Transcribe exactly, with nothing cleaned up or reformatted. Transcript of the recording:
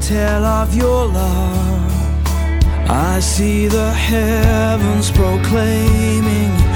tale of your love. I see the heavens proclaiming